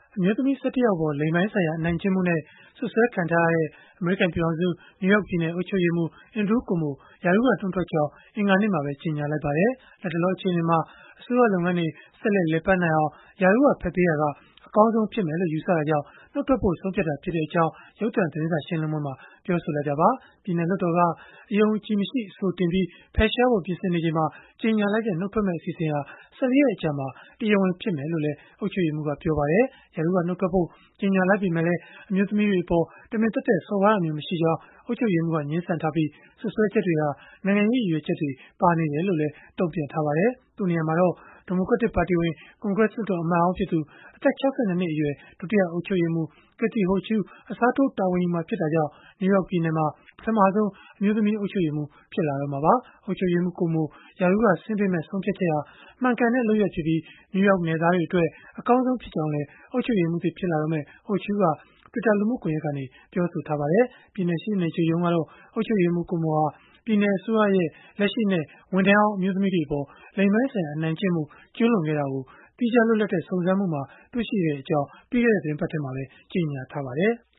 အမျိုးသမီး11 ယောက်ပေါ် လိင်ပိုင်းဆိုင်ရာ အနိုင်ကျင့်မှုနဲ့ စွပ်စွဲခံထားရတဲ့ အမေရိကန် ပြည်ထောင်စု နယူးယောက်ပြည်နယ် အုပ်ချုပ်ရေးမှူး Andrew Cuomo ရာထူးက နှုတ်ထွက်ကြောင်း အင်္ဂါနေ့မှာပဲ ကြေညာလိုက်ပါတယ်။ လတ်တလော အခြေအနေမှာ အစိုးရလုပ်ငန်းတွေ ဆက်လက် လည်ပတ်နိုင်အောင် ရာထူးက ဖယ်ပေးရာက အကောင်းဆုံးဖြစ်မယ်လို့ ယူဆတာကြောင့် နှုတ်ထွက်ဖို့ ဆုံးဖြတ်ခဲ့တာဖြစ်ကြောင်း ရုပ်သံသတင်းစာ ရှင်းလင်းပွဲမှာ ပြောဆိုလိုက်တာပါ။ ပြည်နယ်လွှတ်တော်က အယုံအကြည်မရှိ အဆိုတင်ပြီး ဖယ်ရှားဖို့ ပြင်ဆင်နေချိန်မှာ ကြေညာလိုက်တဲ့ နှုတ်ထွက်မယ့် အစီအစဉ်ဟာ ၁၄ ရက် အကြာမှာ တရားဝင်ဖြစ်မယ်လို့လည်း အုပ်ချုပ်ရေးမှူးက ပြောပါတယ်။ ရာထူးက နှုတ်ထွက်ဖို့ ကြေညာလိုက်ပေမဲ့လည်း အမျိုးသမီးတွေအပေါ် တမင်သက်သက် စော်ကားတာမျိုး မရှိကြောင်း အုပ်ချုပ်ရေးမှူးက ငြင်းဆန်ထားပြီး၊ စွပ်စွဲချက်တွေဟာ နိုင်ငံရေး ရည်ရွယ်ချက်တွေ ပါနေတယ်လို့လည်း တုံ့ပြန်ထားပါတယ်။ သူ့နေရာမှာတော့ ဒီမိုကရက်တစ်ပါတီဝင် ကွန်ဂရက်လွှတ်တော် အမတ်ဟောင်းဖြစ်သူ အသက် ၆၂ နှစ်အရွယ် ဒုတိယအုပ်ချုပ်ရေးမှူး Kathy Hochul အစားထိုး တာဝန်ယူမှာ ဖြစ်တာကြောင့် နယူးယောက်ပြည်နယ်မှာ ပထမဆုံး အမျိုးသမီး အုပ်ချုပ်ရေးမှူး ဖြစ်လာတော့မှာပါ။ အုပ်ချုပ်ရေးမှူး Cuomo ရာထူးက ဆင်းပေးမယ့် ဆုံးဖြတ်ချက်ဟာ မှန်ကန်တဲ့ လုပ်ရပ်ဖြစ်ပြီး၊ နယူးယောက်နယ်သားတွေအတွက် အကောင်းဆုံးဖြစ်ကြောင်းလည်း အုပ်ချုပ်ရေးမှူးသစ် ဖြစ်လာတော့မယ့် Hochul က Twitter လူမှုကွန်ရက်ကနေ ပြောဆိုထားပါတယ်။ ပြည်နယ်ရှေ့နေချုပ်ရုံးကတော့ အုပ်ချုပ်ရေးမှူး Cuomo ဟာ ပြည်နယ်အစိုးရရဲ့ လက်ရှိနဲ့ ဝန်ထမ်းဟောင်း အမျိုးသမီးတွေအပေါ် လိင်ပိုင်းဆိုင်ရာ အနိုင်ကျင့်မှု ကျုးလွန်ခဲ့တာကို သီးခြားလွတ်လပ်တဲ့ စုံစမ်းမှုမှာ တွေ့ရှိခဲ့ကြောင်း ပြီးခဲ့တဲ့ သီတင်းပတ်ထဲမှာပဲ ကြေညာထားပါတယ်။